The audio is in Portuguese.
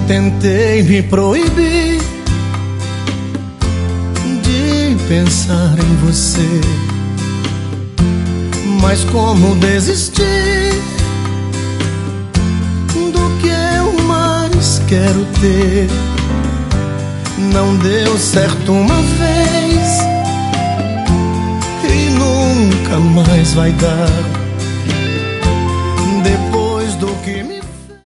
Tentei me proibir de pensar em você, mas como desistir do que eu mais quero ter? Não deu certo uma vez e nunca mais vai dar.